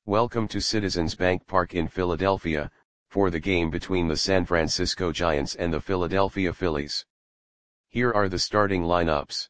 Welcome to Citizens Bank Park in Philadelphia, for the game between the San Francisco Giants and the Philadelphia Phillies. Here are the starting lineups.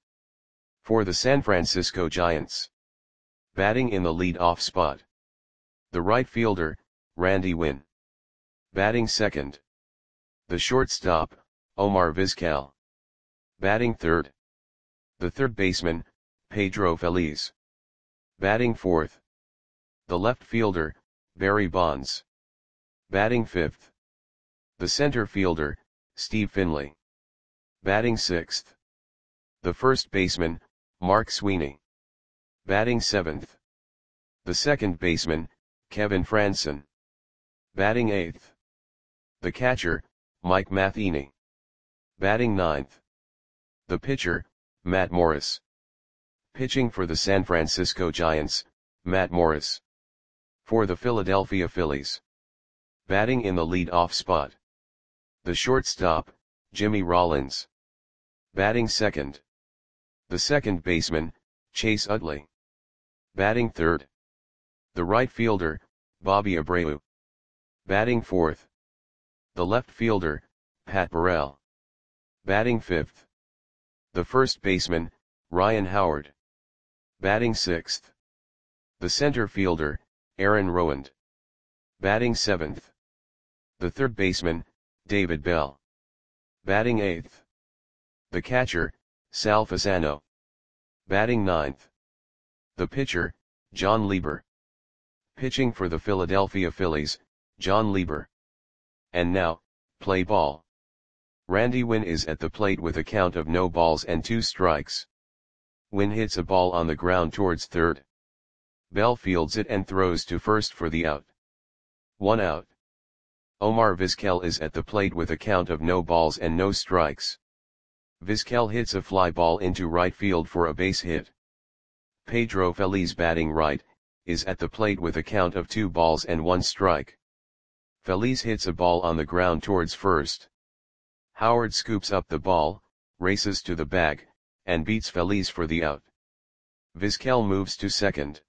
For the San Francisco Giants. Batting in the lead-off spot. The right fielder, Randy Winn. Batting second. The shortstop, Omar Vizquel. Batting third. The third baseman, Pedro Feliz. Batting fourth. The left fielder, Barry Bonds. Batting fifth. The center fielder, Steve Finley. Batting sixth. The first baseman, Mark Sweeney. Batting seventh. The second baseman, Kevin Frandsen. Batting eighth. The catcher, Mike Matheny. Batting ninth. The pitcher, Matt Morris. Pitching for the San Francisco Giants, Matt Morris. For the Philadelphia Phillies. Batting in the lead-off spot. The shortstop, Jimmy Rollins. Batting second. The second baseman, Chase Utley. Batting third. The right fielder, Bobby Abreu. Batting fourth. The left fielder, Pat Burrell. Batting fifth. The first baseman, Ryan Howard. Batting sixth. The center fielder, Aaron Rowand. Batting seventh. The third baseman, David Bell. Batting eighth. The catcher, Sal Fasano. Batting ninth. The pitcher, John Lieber. Pitching for the Philadelphia Phillies, John Lieber. And now, play ball. Randy Winn is at the plate with a count of no balls and 2 strikes. Winn hits a ball on the ground towards third. Bell fields it and throws to first for the out. 1 out. Omar Vizquel is at the plate with a count of no balls and no strikes. Vizquel hits a fly ball into right field for a base hit. Pedro Feliz, batting right, is at the plate with a count of 2 balls and 1 strike. Feliz hits a ball on the ground towards first. Howard scoops up the ball, races to the bag, and beats Feliz for the out. Vizquel moves to second.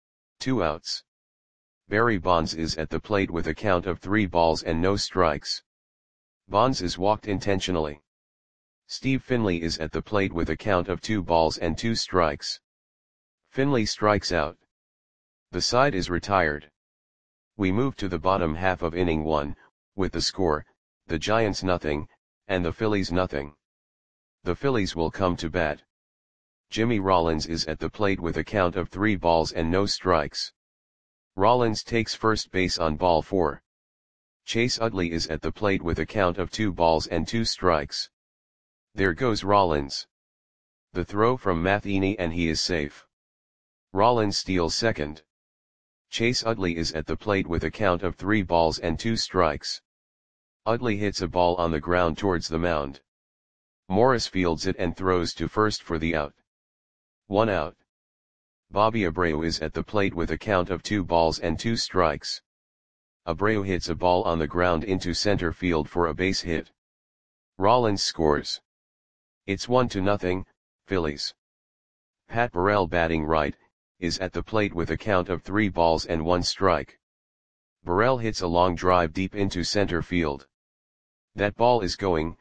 2 outs. Barry Bonds is at the plate with a count of 3 balls and no strikes. Bonds is walked intentionally. Steve Finley is at the plate with a count of 2 balls and 2 strikes. Finley strikes out. The side is retired. We move to the bottom half of inning 1, with the score, the Giants nothing, and the Phillies nothing. The Phillies will come to bat. Jimmy Rollins is at the plate with a count of 3 balls and no strikes. Rollins takes first base on ball 4. Chase Utley is at the plate with a count of 2 balls and 2 strikes. There goes Rollins. The throw from Matheny and he is safe. Rollins steals second. Chase Utley is at the plate with a count of 3 balls and 2 strikes. Utley hits a ball on the ground towards the mound. Morris fields it and throws to first for the out. 1 out. Bobby Abreu is at the plate with a count of 2 balls and 2 strikes. Abreu hits a ball on the ground into center field for a base hit. Rollins scores. It's 1-0, Phillies. Pat Burrell, batting right, is at the plate with a count of 3 balls and 1 strike. Burrell hits a long drive deep into center field. That ball is gone.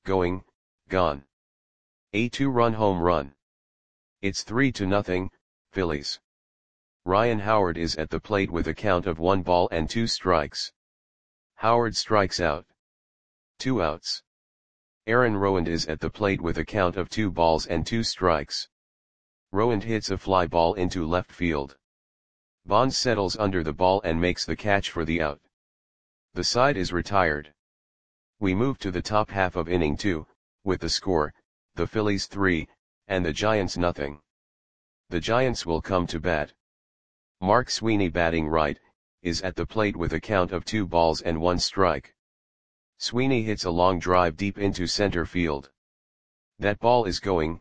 A 2-run home run. It's 3-0, Phillies. Ryan Howard is at the plate with a count of 1 ball and 2 strikes. Howard strikes out. 2 outs. Aaron Rowand is at the plate with a count of 2 balls and 2 strikes. Rowand hits a fly ball into left field. Bonds settles under the ball and makes the catch for the out. The side is retired. We move to the top half of inning 2, with the score, the Phillies 3, and the Giants nothing. The Giants will come to bat. Mark Sweeney, batting right, is at the plate with a count of 2 balls and 1 strike. Sweeney hits a long drive deep into center field. That ball is gone.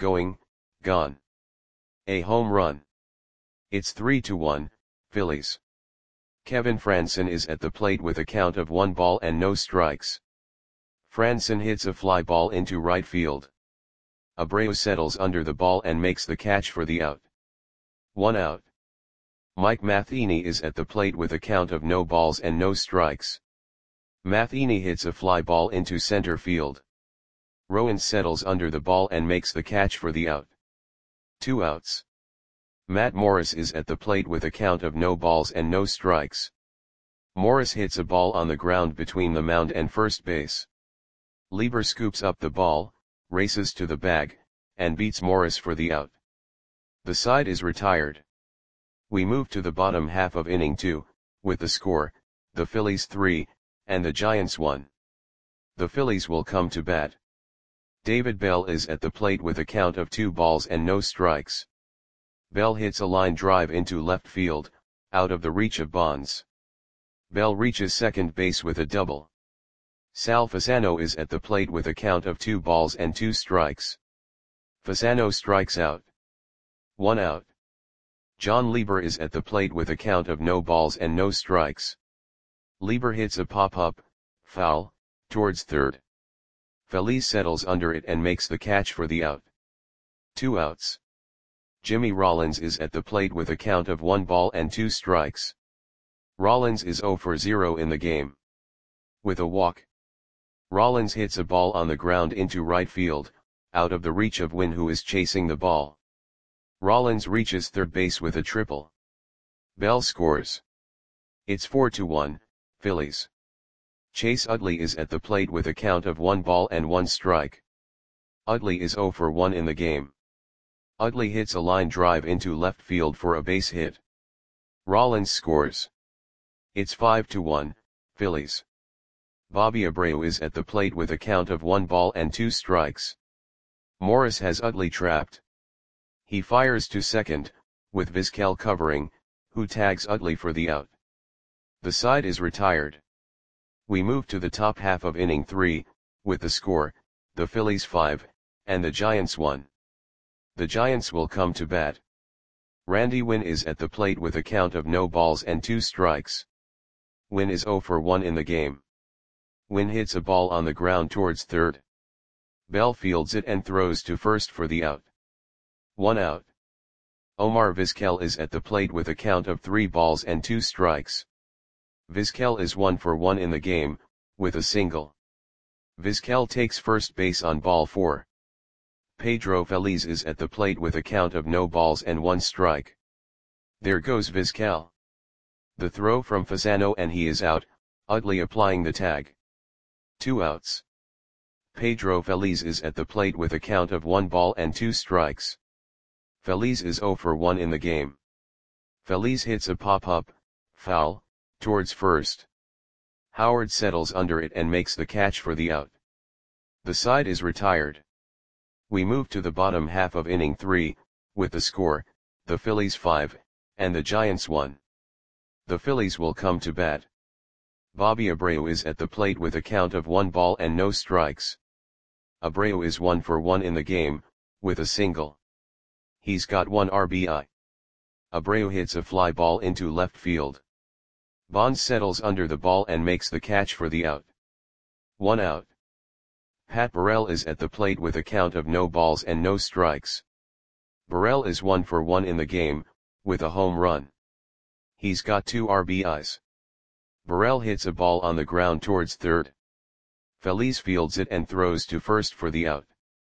A home run. It's 3-1, Phillies. Kevin Frandsen is at the plate with a count of 1 ball and no strikes. Frandsen hits a fly ball into right field. Abreu settles under the ball and makes the catch for the out. 1 out. Mike Matheny is at the plate with a count of no balls and no strikes. Matheny hits a fly ball into center field. Rowan settles under the ball and makes the catch for the out. 2 outs. Matt Morris is at the plate with a count of no balls and no strikes. Morris hits a ball on the ground between the mound and first base. Lieber scoops up the ball, races to the bag, and beats Morris for the out. The side is retired. We move to the bottom half of inning 2, with the score, the Phillies 3, and the Giants 1. The Phillies will come to bat. David Bell is at the plate with a count of 2 balls and no strikes. Bell hits a line drive into left field, out of the reach of Bonds. Bell reaches second base with a double. Sal Fasano is at the plate with a count of 2 balls and 2 strikes. Fasano strikes out. 1 out. John Lieber is at the plate with a count of no balls and no strikes. Lieber hits a pop-up, foul, towards third. Feliz settles under it and makes the catch for the out. 2 outs. Jimmy Rollins is at the plate with a count of 1 ball and 2 strikes. Rollins is 0 for 0 in the game. With a walk. Rollins hits a ball on the ground into right field, out of the reach of Wynn, who is chasing the ball. Rollins reaches third base with a triple. Bell scores. It's 4-1, Phillies. Chase Utley is at the plate with a count of 1 ball and 1 strike. Utley is 0 for 1 in the game. Utley hits a line drive into left field for a base hit. Rollins scores. It's 5-1, Phillies. Bobby Abreu is at the plate with a count of 1 ball and 2 strikes. Morris has Utley trapped. He fires to second, with Vizquel covering, who tags Utley for the out. The side is retired. We move to the top half of inning 3, with the score, the Phillies 5, and the Giants 1. The Giants will come to bat. Randy Wynn is at the plate with a count of no balls and 2 strikes. Wynn is 0 for 1 in the game. Wynn hits a ball on the ground towards third. Bell fields it and throws to first for the out. 1 out. Omar Vizquel is at the plate with a count of 3 balls and 2 strikes. Vizquel is 1 for 1 in the game, with a single. Vizquel takes first base on ball 4. Pedro Feliz is at the plate with a count of no balls and 1 strike. There goes Vizquel. The throw from Fasano and he is out, Utley applying the tag. 2 outs. Pedro Feliz is at the plate with a count of 1 ball and 2 strikes. Feliz is 0 for 1 in the game. Feliz hits a pop-up, foul, towards first. Howard settles under it and makes the catch for the out. The side is retired. We move to the bottom half of inning 3, with the score, the Phillies 5, and the Giants 1. The Phillies will come to bat. Bobby Abreu is at the plate with a count of 1 ball and no strikes. Abreu is 1 for 1 in the game, with a single. He's got 1 RBI. Abreu hits a fly ball into left field. Bonds settles under the ball and makes the catch for the out. 1 out. Pat Burrell is at the plate with a count of no balls and no strikes. Burrell is 1 for 1 in the game, with a home run. He's got 2 RBIs. Burrell hits a ball on the ground towards third. Feliz fields it and throws to first for the out.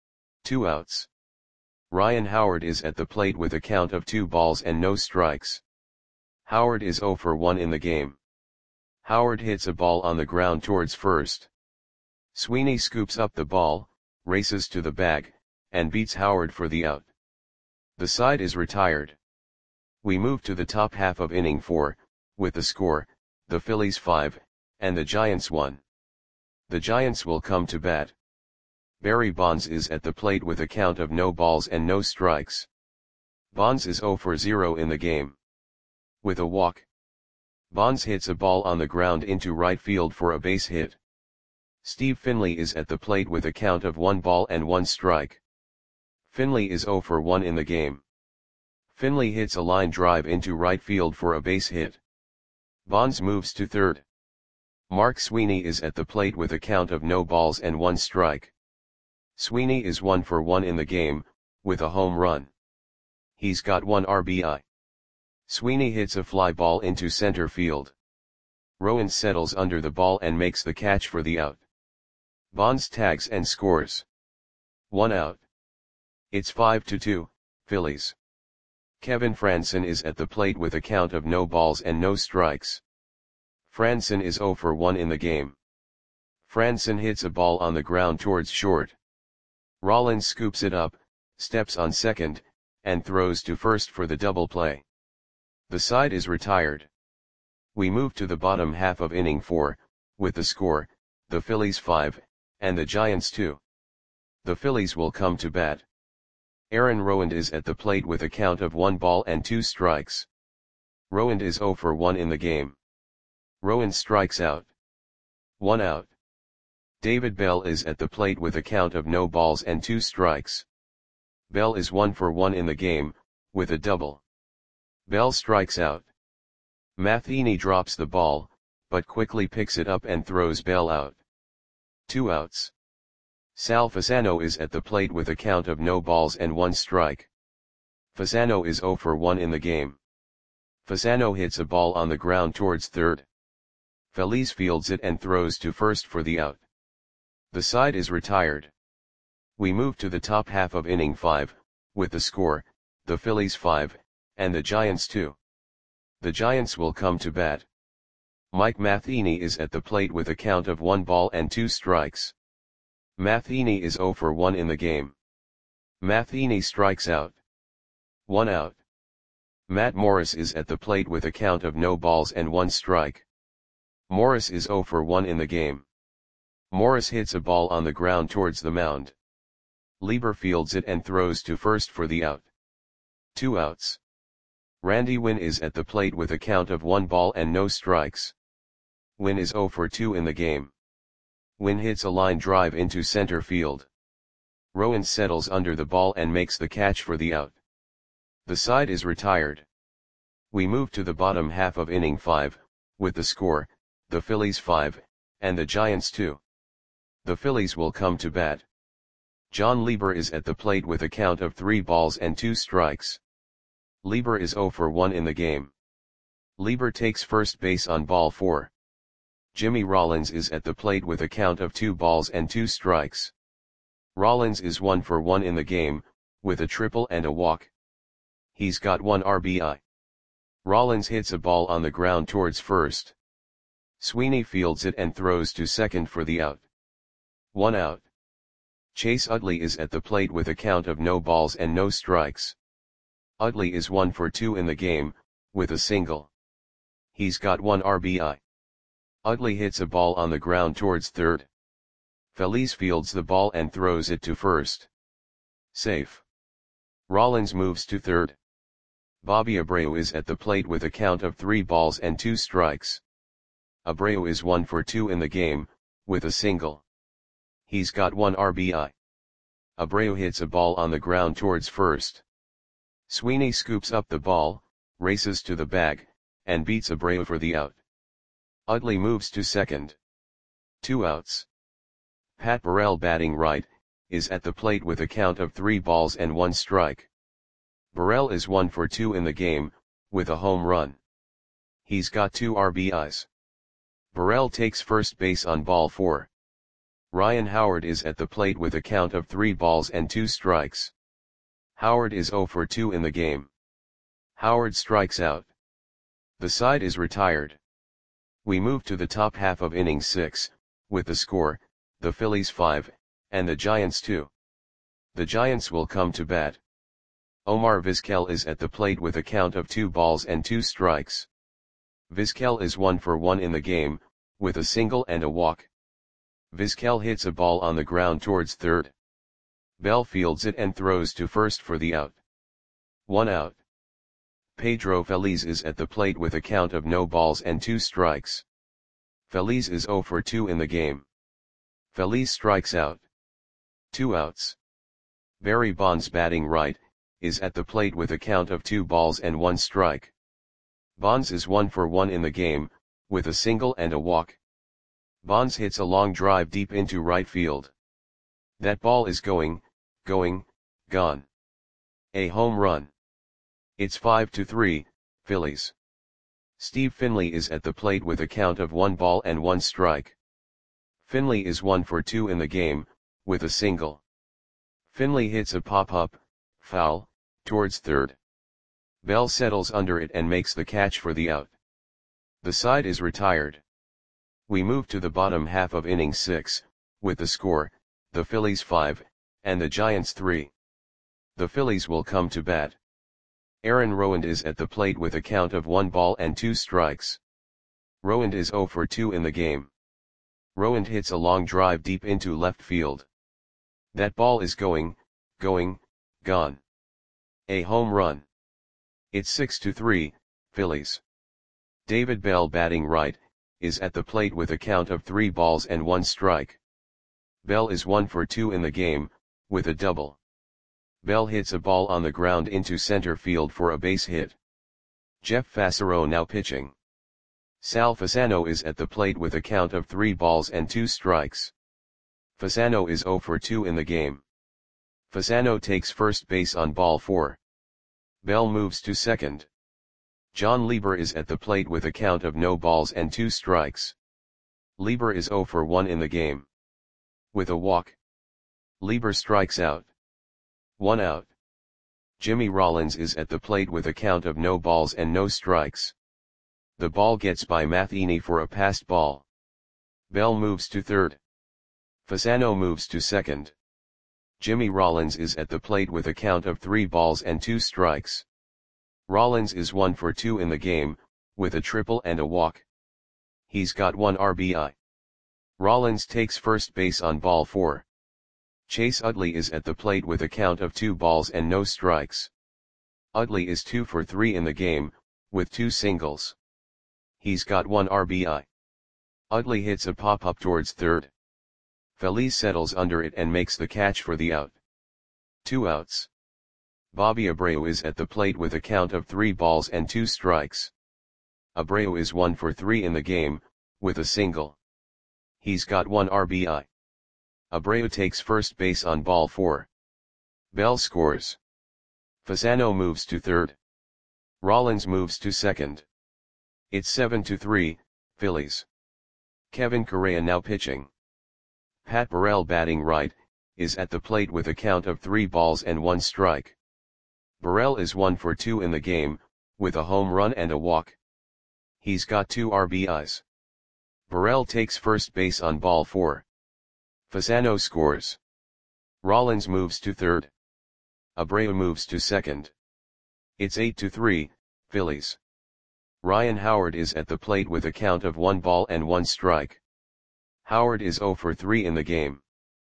2 outs. Ryan Howard is at the plate with a count of 2 balls and no strikes. Howard is 0 for 1 in the game. Howard hits a ball on the ground towards first. Sweeney scoops up the ball, races to the bag, and beats Howard for the out. The side is retired. We move to the top half of inning 4, with the score, the Phillies 5, and the Giants 1. The Giants will come to bat. Barry Bonds is at the plate with a count of no balls and no strikes. Bonds is 0 for 0 in the game. With a walk. Bonds hits a ball on the ground into right field for a base hit. Steve Finley is at the plate with a count of 1 ball and 1 strike. Finley is 0 for 1 in the game. Finley hits a line drive into right field for a base hit. Bonds moves to third. Mark Sweeney is at the plate with a count of no balls and 1 strike. Sweeney is 1 for 1 in the game, with a home run. He's got 1 RBI. Sweeney hits a fly ball into center field. Rowan settles under the ball and makes the catch for the out. Bonds tags and scores. 1 out. It's 5-2, Phillies. Kevin Frandsen is at the plate with a count of no balls and no strikes. Frandsen is 0 for 1 in the game. Frandsen hits a ball on the ground towards short. Rollins scoops it up, steps on second, and throws to first for the double play. The side is retired. We move to the bottom half of inning 4, with the score, the Phillies 5, and the Giants 2. The Phillies will come to bat. Aaron Rowand is at the plate with a count of 1 ball and 2 strikes. Rowand is 0 for 1 in the game. Rowand strikes out. 1 out. David Bell is at the plate with a count of no balls and 2 strikes. Bell is 1 for 1 in the game, with a double. Bell strikes out. Matheny drops the ball, but quickly picks it up and throws Bell out. 2 outs. Sal Fasano is at the plate with a count of no balls and 1 strike. Fasano is 0 for 1 in the game. Fasano hits a ball on the ground towards third. Feliz fields it and throws to first for the out. The side is retired. We move to the top half of inning 5, with the score, the Phillies 5, and the Giants 2. The Giants will come to bat. Mike Matheny is at the plate with a count of 1 ball and 2 strikes. Matheny is 0 for 1 in the game. Matheny strikes out. 1 out. Matt Morris is at the plate with a count of no balls and 1 strike. Morris is 0 for 1 in the game. Morris hits a ball on the ground towards the mound. Lieber fields it and throws to first for the out. 2 outs. Randy Winn is at the plate with a count of 1 ball and no strikes. Winn is 0 for 2 in the game. Winn hits a line drive into center field. Rowan settles under the ball and makes the catch for the out. The side is retired. We move to the bottom half of inning 5, with the score, the Phillies 5, and the Giants 2. The Phillies will come to bat. John Lieber is at the plate with a count of 3 balls and 2 strikes. Lieber is 0 for 1 in the game. Lieber takes first base on ball 4. Jimmy Rollins is at the plate with a count of 2 balls and 2 strikes. Rollins is 1 for 1 in the game, with a triple and a walk. He's got 1 RBI. Rollins hits a ball on the ground towards first. Sweeney fields it and throws to second for the out. 1 out. Chase Utley is at the plate with a count of no balls and no strikes. Utley is 1 for 2 in the game, with a single. He's got 1 RBI. Utley hits a ball on the ground towards third. Feliz fields the ball and throws it to first. Safe. Rollins moves to third. Bobby Abreu is at the plate with a count of 3 balls and 2 strikes. Abreu is 1 for 2 in the game, with a single. He's got 1 RBI. Abreu hits a ball on the ground towards first. Sweeney scoops up the ball, races to the bag, and beats Abreu for the out. Utley moves to second. 2 outs. Pat Burrell, batting right, is at the plate with a count of 3 balls and 1 strike. Burrell is 1 for 2 in the game, with a home run. He's got 2 RBIs. Burrell takes first base on ball 4. Ryan Howard is at the plate with a count of 3 balls and 2 strikes. Howard is 0 for 2 in the game. Howard strikes out. The side is retired. We move to the top half of inning 6, with the score, the Phillies 5, and the Giants 2. The Giants will come to bat. Omar Vizquel is at the plate with a count of 2 balls and 2 strikes. Vizquel is 1 for 1 in the game, with a single and a walk. Vizquel hits a ball on the ground towards third. Bell fields it and throws to first for the out. 1 out. Pedro Feliz is at the plate with a count of no balls and 2 strikes. Feliz is 0 for 2 in the game. Feliz strikes out. 2 outs. Barry Bonds, batting right, is at the plate with a count of 2 balls and 1 strike. Bonds is 1 for 1 in the game, with a single and a walk. Bonds hits a long drive deep into right field. That ball is gone. A home run. It's 5-3, Phillies. Steve Finley is at the plate with a count of 1 ball and 1 strike. Finley is 1 for 2 in the game, with a single. Finley hits a pop-up, foul, towards third. Bell settles under it and makes the catch for the out. The side is retired. We move to the bottom half of inning 6, with the score, the Phillies 5, and the Giants 3. The Phillies will come to bat. Aaron Rowand is at the plate with a count of 1 ball and 2 strikes. Rowand is 0 for 2 in the game. Rowand hits a long drive deep into left field. That ball is gone. A home run. It's 6-3, Phillies. David Bell, batting right, is at the plate with a count of 3 balls and 1 strike. Bell is 1 for 2 in the game, with a double. Bell hits a ball on the ground into center field for a base hit. Jeff Fassero now pitching. Sal Fasano is at the plate with a count of 3 balls and 2 strikes. Fasano is 0 for 2 in the game. Fasano takes first base on ball 4. Bell moves to second. John Lieber is at the plate with a count of no balls and 2 strikes. Lieber is 0 for 1 in the game. With a walk, Lieber strikes out. 1 out. Jimmy Rollins is at the plate with a count of no balls and no strikes. The ball gets by Matheny for a passed ball. Bell moves to third. Fasano moves to second. Jimmy Rollins is at the plate with a count of 3 balls and 2 strikes. Rollins is 1 for 2 in the game, with a triple and a walk. He's got 1 RBI. Rollins takes first base on ball 4. Chase Utley is at the plate with a count of 2 balls and no strikes. Utley is 2 for 3 in the game, with 2 singles. He's got 1 RBI. Utley hits a pop-up towards third. Feliz settles under it and makes the catch for the out. 2 outs. Bobby Abreu is at the plate with a count of 3 balls and 2 strikes. Abreu is 1 for 3 in the game, with a single. He's got 1 RBI. Abreu takes first base on ball 4. Bell scores. Fasano moves to third. Rollins moves to second. It's 7-3, Phillies. Kevin Correa now pitching. Pat Burrell, batting right, is at the plate with a count of 3 balls and 1 strike. Burrell is 1 for 2 in the game, with a home run and a walk. He's got 2 RBIs. Burrell takes first base on ball 4. Fasano scores. Rollins moves to third. Abreu moves to second. It's 8-3, Phillies. Ryan Howard is at the plate with a count of 1 ball and 1 strike. Howard is 0 for 3 in the game.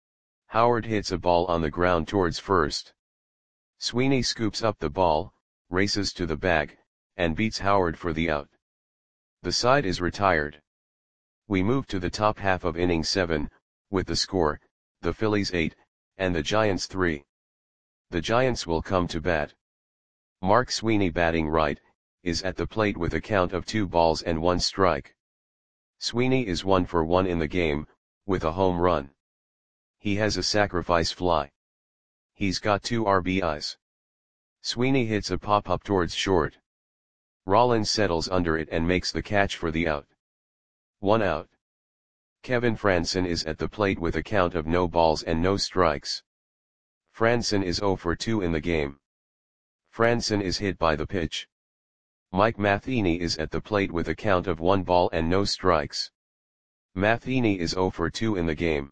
Howard hits a ball on the ground towards first. Sweeney scoops up the ball, races to the bag, and beats Howard for the out. The side is retired. We move to the top half of inning 7, with the score, the Phillies 8, and the Giants 3. The Giants will come to bat. Mark Sweeney, batting right, is at the plate with a count of 2 balls and 1 strike. Sweeney is 1 for 1 in the game, with a home run. He has a sacrifice fly. He's got 2 RBIs. Sweeney hits a pop-up towards short. Rollins settles under it and makes the catch for the out. 1 out. Kevin Frandsen is at the plate with a count of no balls and no strikes. Frandsen is 0 for 2 in the game. Frandsen is hit by the pitch. Mike Matheny is at the plate with a count of 1 ball and no strikes. Matheny is 0 for 2 in the game.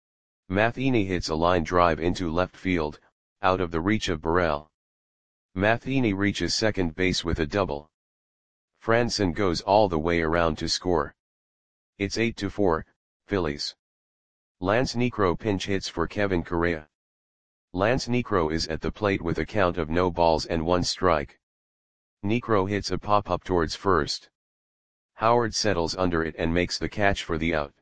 Matheny hits a line drive into left field, out of the reach of Burrell. Matheny reaches second base with a double. Frandsen goes all the way around to score. It's 8-4, Phillies. Lance Niekro pinch hits for Kevin Correa. Lance Niekro is at the plate with a count of no balls and 1 strike. Niekro hits a pop-up towards first. Howard settles under it and makes the catch for the out.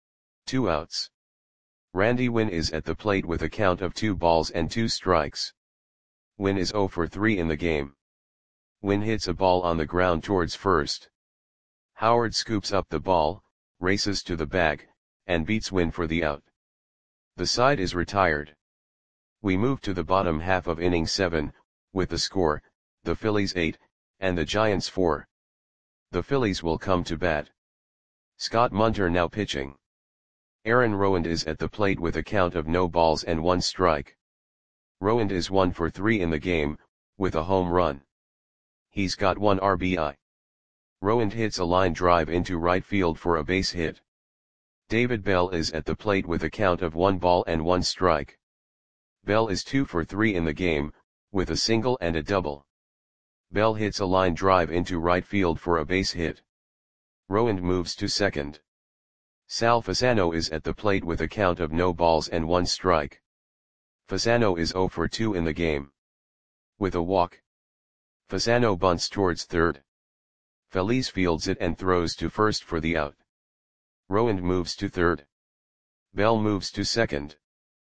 2 outs. Randy Winn is at the plate with a count of 2 balls and 2 strikes. Winn is 0 for 3 in the game. Winn hits a ball on the ground towards first. Howard scoops up the ball, races to the bag, and beats Winn for the out. The side is retired. We move to the bottom half of inning 7, with the score, the Phillies 8, and the Giants 4. The Phillies will come to bat. Scott Munter now pitching. Aaron Rowand is at the plate with a count of no balls and 1 strike. Rowand is 1 for 3 in the game, with a home run. He's got 1 RBI. Rowand hits a line drive into right field for a base hit. David Bell is at the plate with a count of 1 ball and 1 strike. Bell is 2 for 3 in the game, with a single and a double. Bell hits a line drive into right field for a base hit. Rowand moves to second. Sal Fasano is at the plate with a count of no balls and 1 strike. Fasano is 0 for 2 in the game. With a walk. Fasano bunts towards third. Feliz fields it and throws to first for the out. Rowand moves to third. Bell moves to second.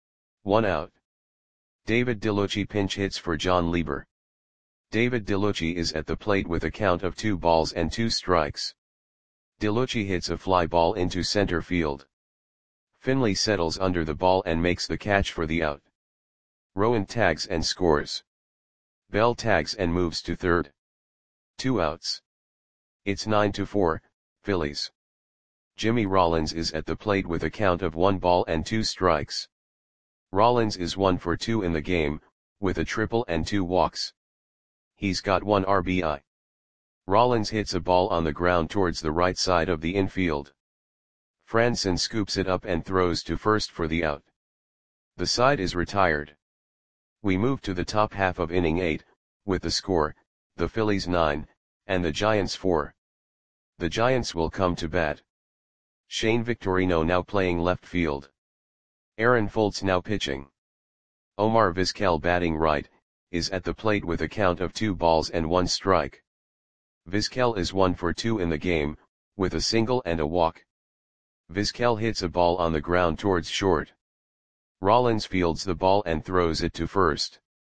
1 out. David DeLucci pinch hits for John Lieber. David DeLucci is at the plate with a count of 2 balls and 2 strikes. DeLucci hits a fly ball into center field. Finley settles under the ball and makes the catch for the out. Rowand tags and scores. Bell tags and moves to third. 2 outs. It's 9-4, Phillies. Jimmy Rollins is at the plate with a count of 1 ball and 2 strikes. Rollins is 1 for 2 in the game, with a triple and 2 walks. He's got 1 RBI. Rollins hits a ball on the ground towards the right side of the infield. Franson scoops it up and throws to first for the out. The side is retired. We move to the top half of inning 8, with the score, the Phillies 9, and the Giants 4. The Giants will come to bat. Shane Victorino now playing left field. Aaron Foltz now pitching. Omar Vizquel batting right, is at the plate with a count of 2 balls and 1 strike. Vizquel is 1 for 2 in the game, with a single and a walk. Vizquel hits a ball on the ground towards short. Rollins fields the ball and throws it to first.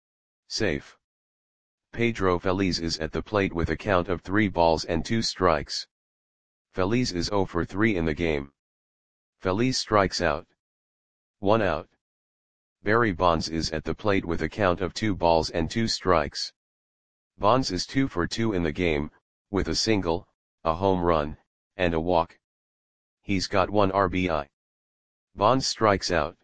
Safe. Pedro Feliz is at the plate with a count of 3 balls and 2 strikes. Feliz is 0 for 3 in the game. Feliz strikes out. 1 out. Barry Bonds is at the plate with a count of 2 balls and 2 strikes. Bonds is 2 for 2 in the game, with a single, a home run, and a walk. He's got 1 RBI. Bonds strikes out.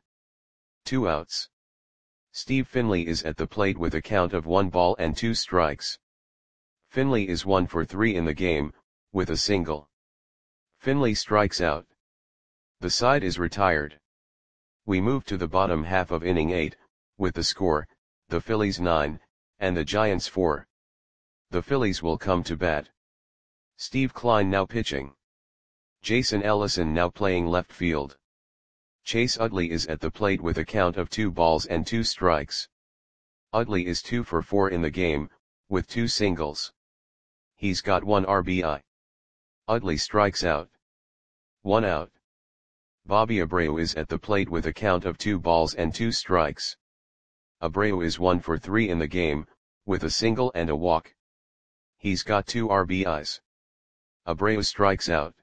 2 outs. Steve Finley is at the plate with a count of 1 ball and 2 strikes. Finley is 1 for 3 in the game, with a single. Finley strikes out. The side is retired. We move to the bottom half of inning 8, with the score, the Phillies 9, and the Giants 4. The Phillies will come to bat. Steve Klein now pitching. Jason Ellison now playing left field. Chase Utley is at the plate with a count of 2 balls and 2 strikes. Utley is 2 for 4 in the game, with 2 singles. He's got 1 RBI. Utley strikes out. 1 out. Bobby Abreu is at the plate with a count of 2 balls and 2 strikes. Abreu is 1 for 3 in the game, with a single and a walk. He's got 2 RBIs. Abreu strikes out.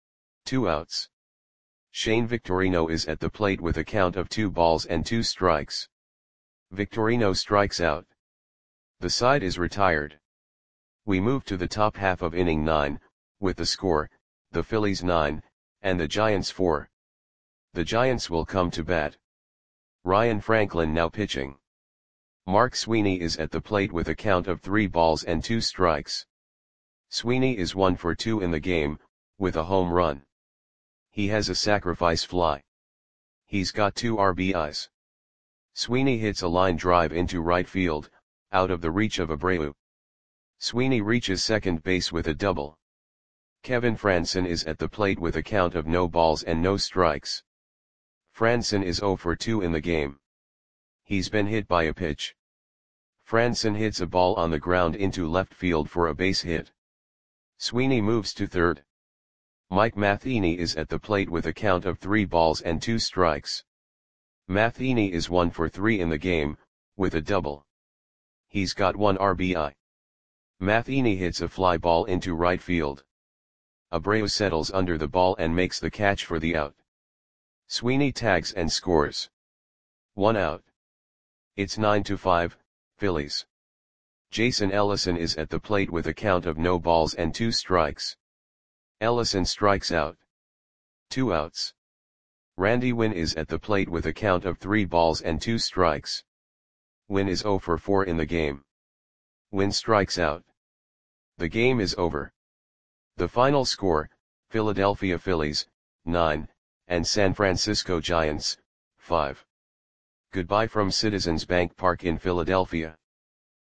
2 outs. Shane Victorino is at the plate with a count of 2 balls and 2 strikes. Victorino strikes out. The side is retired. We move to the top half of inning 9, with the score, the Phillies 9, and the Giants 4. The Giants will come to bat. Ryan Franklin now pitching. Mark Sweeney is at the plate with a count of 3 balls and 2 strikes. Sweeney is 1 for 2 in the game, with a home run. He has a sacrifice fly. He's got 2 RBIs. Sweeney hits a line drive into right field, out of the reach of Abreu. Sweeney reaches second base with a double. Kevin Franson is at the plate with a count of no balls and no strikes. Franson is 0 for 2 in the game. He's been hit by a pitch. Franson hits a ball on the ground into left field for a base hit. Sweeney moves to third. Mike Matheny is at the plate with a count of 3 balls and 2 strikes. Matheny is 1 for 3 in the game, with a double. He's got 1 RBI. Matheny hits a fly ball into right field. Abreu settles under the ball and makes the catch for the out. Sweeney tags and scores. 1 out. It's 9-5, Phillies. Jason Ellison is at the plate with a count of no balls and 2 strikes. Ellison strikes out. 2 outs. Randy Winn is at the plate with a count of 3 balls and 2 strikes. Winn is 0 for 4 in the game. Winn strikes out. The game is over. The final score, Philadelphia Phillies, 9, and San Francisco Giants, 5. Goodbye from Citizens Bank Park in Philadelphia.